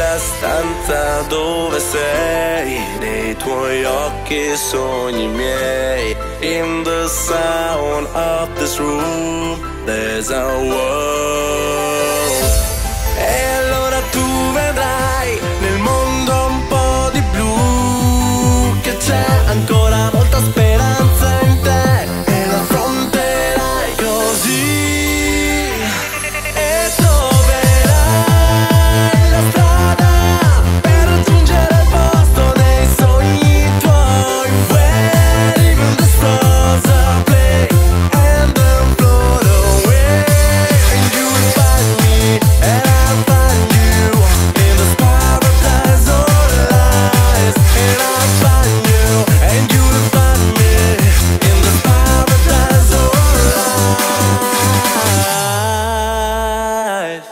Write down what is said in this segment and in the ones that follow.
Nella stanza dove sei, nei tuoi occhi sogni miei. In the sound of this room, there's a world. E allora tu vedrai nel mondo un po' di blu, che c'è ancora molta speranza in te e l'affronterai così. E troverai la strada per raggiungere il posto nei sogni tuoi. Where even the stars are play and then float away. And you will find me and I'll find you in this paradise of lies. And I'll find you and you will find me in this paradise of lies.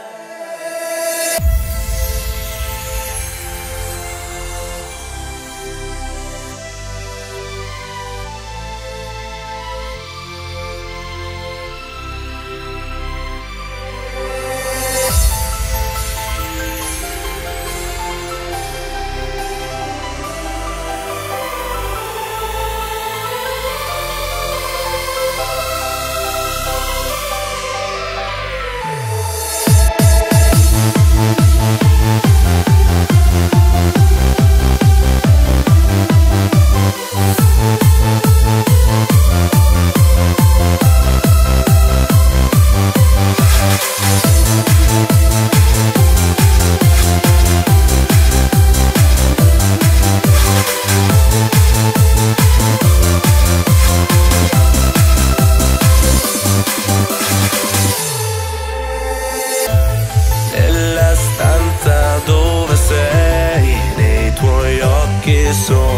Nella stanza dove sei, nei tuoi occhi sono